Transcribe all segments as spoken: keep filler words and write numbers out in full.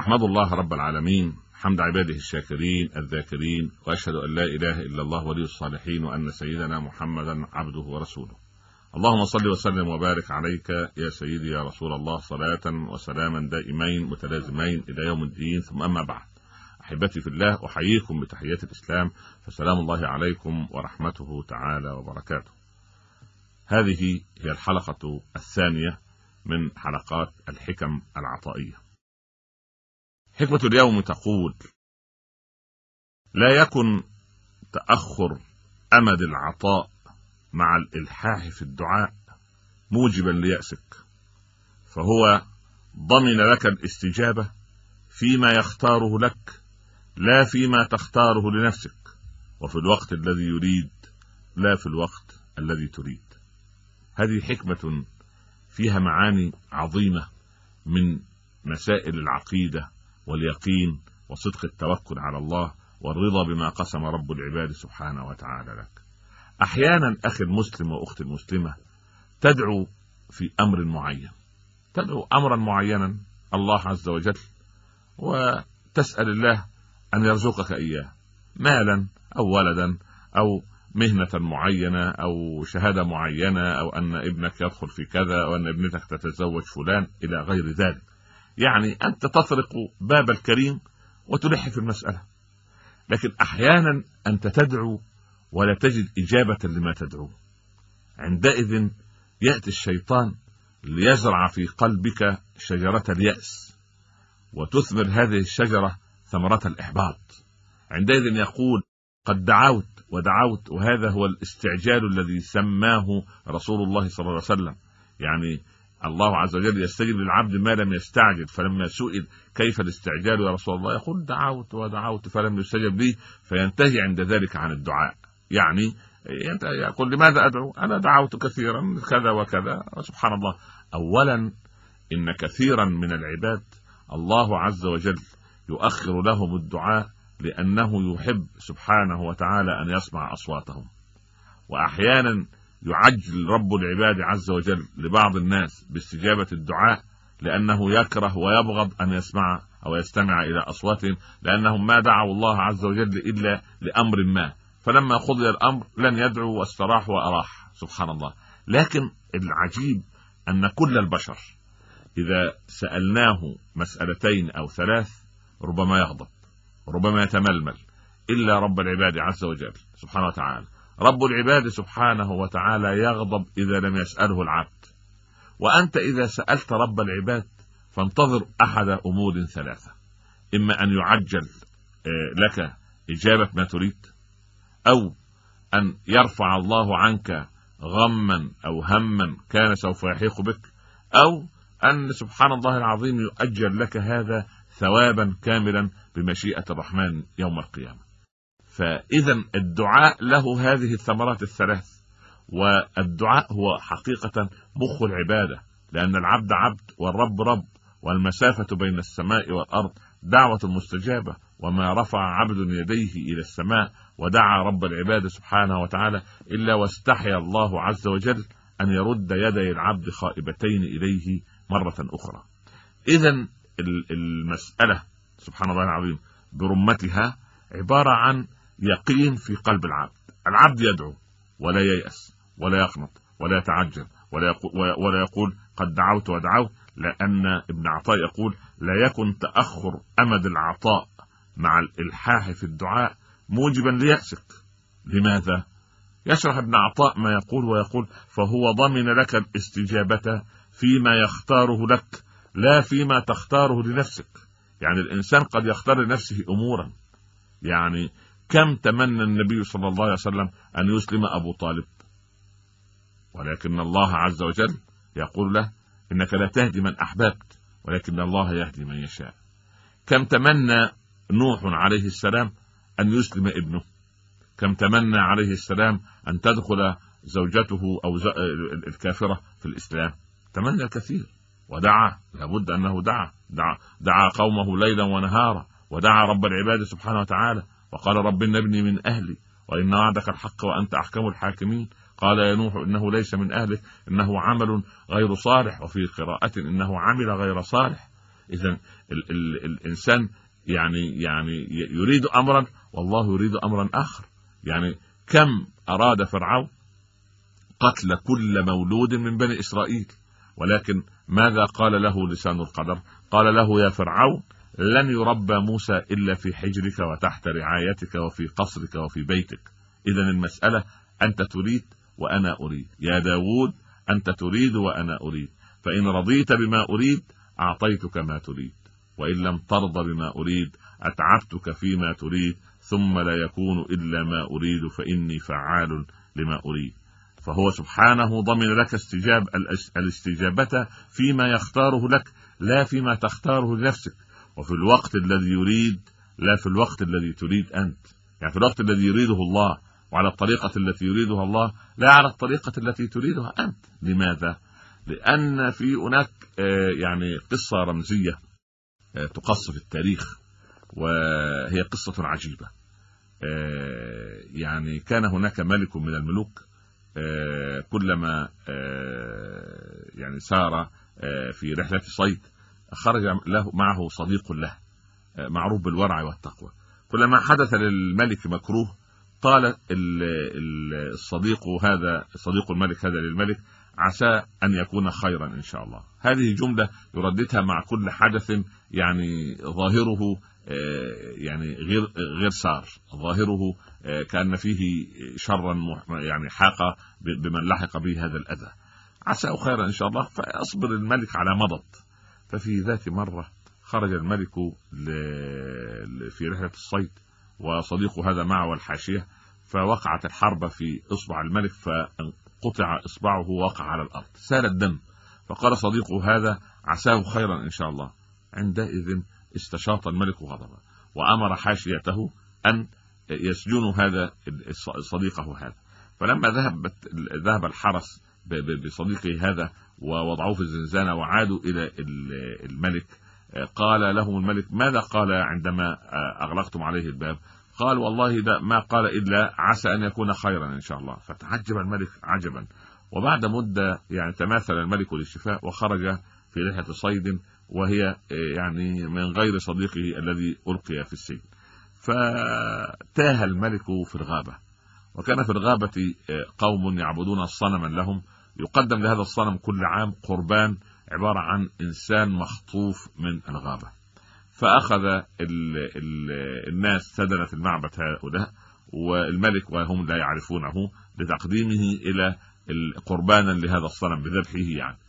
أحمد الله رب العالمين حمد عباده الشاكرين الذاكرين، وأشهد أن لا إله إلا الله ولي الصالحين، وأن سيدنا محمدا عبده ورسوله. اللهم صل وسلم وبارك عليك يا سيدي يا رسول الله، صلاة وسلاما دائمين متلازمين إلى يوم الدين. ثم أما بعد، أحبتي في الله، أحييكم بتحيات الإسلام، فسلام الله عليكم ورحمته تعالى وبركاته. هذه هي الحلقة الثانية من حلقات الحكم العطائية. حكمة اليوم تقول: لا يكن تأخر أمد العطاء مع الإلحاح في الدعاء موجبا ليأسك، فهو ضمن لك الاستجابة فيما يختاره لك لا فيما تختاره لنفسك، وفي الوقت الذي يريد لا في الوقت الذي تريد. هذه حكمة فيها معاني عظيمة من مسائل العقيدة واليقين وصدق التوكل على الله والرضا بما قسم رب العباد سبحانه وتعالى لك. أحيانا أخي المسلم وأختي المسلمة تدعو في أمر معين، تدعو أمرا معينا الله عز وجل، وتسأل الله أن يرزقك إياه، مالا أو ولدا أو مهنة معينة أو شهادة معينة، أو أن ابنك يدخل في كذا، أو أن ابنتك تتزوج فلان إلى غير ذلك. يعني أنت تطرق باب الكريم وتلح في المسألة، لكن أحيانا أنت تدعو ولا تجد إجابة لما تدعو. عندئذ يأتي الشيطان ليزرع في قلبك شجرة اليأس، وتثمر هذه الشجرة ثمرة الإحباط. عندئذ يقول: قد دعوت ودعوت. وهذا هو الاستعجال الذي سماه رسول الله صلى الله عليه وسلم. يعني الله عز وجل يستجيب للعبد ما لم يستعجل، فلما سئل كيف الاستعجال يا رسول الله يقول: دعوت ودعوت فلم يستجب لي، فينتهي عند ذلك عن الدعاء. يعني يقول: لماذا أدعو؟ أنا دعوت كثيرا كذا وكذا. سبحان الله. أولا، إن كثيرا من العباد الله عز وجل يؤخر لهم الدعاء لأنه يحب سبحانه وتعالى أن يسمع أصواتهم، وأحيانا يعجل رب العباد عز وجل لبعض الناس باستجابة الدعاء لأنه يكره ويبغض أن يسمع أو يستمع إلى أصواتهم، لأنهم ما دعوا الله عز وجل إلا لأمر ما، فلما قضي الأمر لن يدعوا واستراح وأراح. سبحان الله. لكن العجيب أن كل البشر إذا سألناه مسألتين أو ثلاث ربما يغضب، ربما يتململ، إلا رب العباد عز وجل سبحانه وتعالى. رب العباد سبحانه وتعالى يغضب إذا لم يسأله العبد. وأنت إذا سألت رب العباد فانتظر أحد أمور ثلاثة: إما أن يعجل لك إجابة ما تريد، أو أن يرفع الله عنك غما أو هما كان سوف يحيق بك، أو أن سبحان الله العظيم يؤجل لك هذا ثوابا كاملا بمشيئة الرحمن يوم القيامة. فإذا الدعاء له هذه الثمرات الثلاث، والدعاء هو حقيقة مخ العبادة، لأن العبد عبد والرب رب، والمسافة بين السماء والأرض دعوة مستجابة، وما رفع عبد يديه إلى السماء ودعا رب العباد سبحانه وتعالى إلا واستحيا الله عز وجل أن يرد يدي العبد خائبتين إليه مرة أخرى. إذن المسألة سبحان الله العظيم برمتها عبارة عن يقين في قلب العبد. العبد يدعو ولا ييأس ولا يقنط ولا يتعجل ولا يقول, ولا يقول قد دعوت ودعوت، لأن ابن عطاء يقول: لا يكن تأخر أمد العطاء مع الإلحاح في الدعاء موجبا ليأسك. لماذا؟ يشرح ابن عطاء ما يقول ويقول: فهو ضمن لك الاستجابة فيما يختاره لك لا فيما تختاره لنفسك. يعني الإنسان قد يختار لنفسه أمورا. يعني كم تمنى النبي صلى الله عليه وسلم أن يسلم أبو طالب، ولكن الله عز وجل يقول له: إنك لا تهدي من أحببت ولكن الله يهدي من يشاء. كم تمنى نوح عليه السلام أن يسلم ابنه، كم تمنى عليه السلام أن تدخل زوجته أو الكافرة في الإسلام. تمنى الكثير ودعا، لابد أنه دعا دعا, دعا قومه ليلا ونهارا، ودعا رب العباد سبحانه وتعالى وقال: رب ابني من أهلي وإن وعدك الحق وأنت أحكم الحاكمين. قال: يا نوح إنه ليس من أهلك إنه عمل غير صالح، وفي قراءة إنه عمل غير صالح. إذن ال ال الإنسان يعني يعني يريد أمرا والله يريد أمرا آخر. يعني كم أراد فرعون قتل كل مولود من بني إسرائيل، ولكن ماذا قال له لسان القدر؟ قال له يا فرعون لن يربى موسى إلا في حجرك وتحت رعايتك وفي قصرك وفي بيتك. إذن المسألة أنت تريد وأنا أريد، يا داود أنت تريد وأنا أريد، فإن رضيت بما أريد أعطيتك ما تريد، وإن لم ترضى بما أريد أتعبتك فيما تريد، ثم لا يكون إلا ما أريد فإني فعال لما أريد. فهو سبحانه ضمن لك استجاب الاستجابة فيما يختاره لك لا فيما تختاره لنفسك، وفي الوقت الذي يريد لا في الوقت الذي تريد أنت. يعني في الوقت الذي يريده الله وعلى الطريقة التي يريدها الله لا على الطريقة التي تريدها أنت. لماذا؟ لأن في هناك يعني قصة رمزية تقص في التاريخ، وهي قصة عجيبة. يعني كان هناك ملك من الملوك كلما يعني سار في رحلة صيد خرج له معه صديق له معروف بالورع والتقوى. كلما حدث للملك مكروه قال الصديق هذا صديق الملك هذا للملك عسى أن يكون خيرا إن شاء الله. هذه جملة يرددها مع كل حدث يعني ظاهره يعني غير غير سار، ظاهره كأن فيه شرا يعني حاق بمن لحق به هذا الأذى. عسى خيرا إن شاء الله، فأصبر الملك على مضض. ففي ذات مرة خرج الملك في رحلة الصيد وصديقه هذا معه والحاشية، فوقعت الحرب في إصبع الملك فقطع إصبعه ووقع على الأرض سال الدم. فقال صديقه هذا عساه خيرا إن شاء الله. عندئذ استشاط الملك غضبا وأمر حاشيته أن يسجنوا هذا صديقه هذا. فلما ذهب ذهب الحرس بصديقه هذا ووضعوه في الزنزانة وعادوا إلى الملك، قال لهم الملك ماذا قال عندما أغلقتم عليه الباب؟ قال والله ده ما قال إلا عسى أن يكون خيرا إن شاء الله. فتعجب الملك عجبا، وبعد مدة يعني تماثل الملك للشفاء وخرج في رحلة صيد وهي يعني من غير صديقه الذي ألقي في السجن. فتاه الملك في الغابة، وكان في الغابة قوم يعبدون صنما لهم يقدم لهذا الصنم كل عام قربان عبارة عن إنسان مخطوف من الغابة. فأخذ ال ال الناس سدنة المعبد هؤلاء والملك وهم لا يعرفونه لتقديمه إلى قربانا لهذا الصنم بذبحه يعني.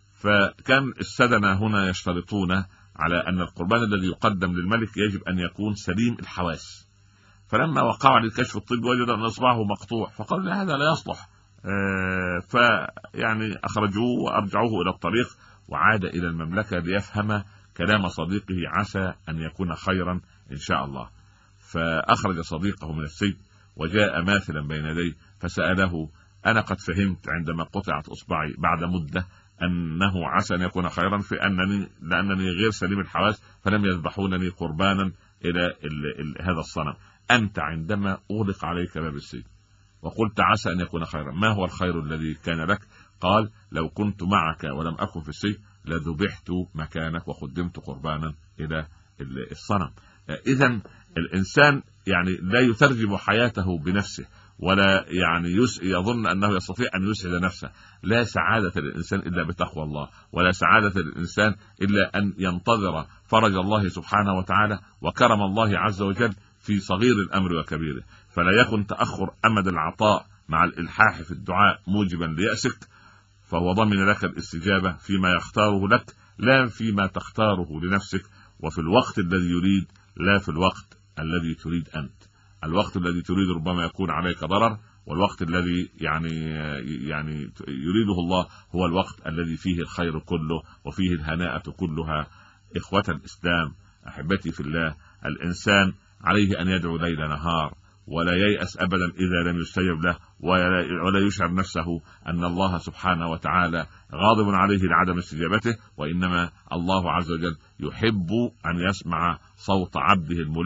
فكان السدنة هنا يشترطون على أن القربان الذي يقدم للملك يجب أن يكون سليم الحواس. فلما وقعوا للكشف الطبي وجد أن إصبعه مقطوع، فقالوا لا هذا لا يصلح. آه فيعني أخرجوه وأرجعوه إلى الطريق وعاد إلى المملكة ليفهم كلام صديقه عسى أن يكون خيرا إن شاء الله. فأخرج صديقه من السجن وجاء ماثلا بين يديه فسأله أنا قد فهمت عندما قطعت إصبعي بعد مدة أنه عسى أن يكون خيرا في أنني لأنني غير سليم الحواس فلم يذبحونني قربانا إلى ال ال هذا الصنم. أنت عندما أغلق عليك باب السجن وقلت عسى أن يكون خيرا، ما هو الخير الذي كان لك؟ قال لو كنت معك ولم أكن في السجن لذبحت مكانك وقدمت قربانا إلى الصنم. إذن الإنسان يعني لا يترجم حياته بنفسه ولا يعني يظن أنه يستطيع أن يسعد نفسه. لا سعادة للإنسان إلا بتقوى الله، ولا سعادة للإنسان إلا أن ينتظر فرج الله سبحانه وتعالى وكرم الله عز وجل في صغير الأمر وكبيره. فلا يكن تأخر أمد العطاء مع الإلحاح في الدعاء موجبا ليأسك، فهو ضمن لك الاستجابة فيما يختاره لك لا فيما تختاره لنفسك، وفي الوقت الذي يريد لا في الوقت الذي تريد أنت. الوقت الذي تريد ربما يكون عليك ضرر، والوقت الذي يعني يعني يريده الله هو الوقت الذي فيه الخير كله وفيه الهناءة كلها. إخوة الإسلام أحبتي في الله، الإنسان عليه أن يدعو ليل نهار ولا ييأس أبدا إذا لم يستجب له، ولا يشعر نفسه أن الله سبحانه وتعالى غاضب عليه لعدم استجابته، وإنما الله عز وجل يحب أن يسمع صوت عبده الملح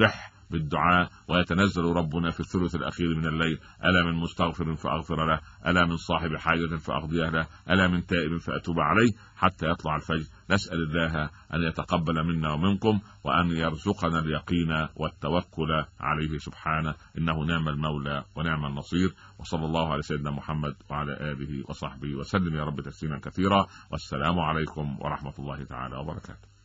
بالدعاء، ويتنزل ربنا في الثلث الأخير من الليل: ألا من مستغفر فأغفر له، ألا من صاحب حاجة فأقضيها له، ألا من تائب فأتوب عليه، حتى يطلع الفجر. نسأل الله أن يتقبل منا ومنكم، وأن يرزقنا اليقين والتوكل عليه سبحانه، إنه نعم المولى ونعم النصير. وصلى الله على سيدنا محمد وعلى آله وصحبه وسلم يا رب تسليما كثيرا. والسلام عليكم ورحمة الله تعالى وبركاته.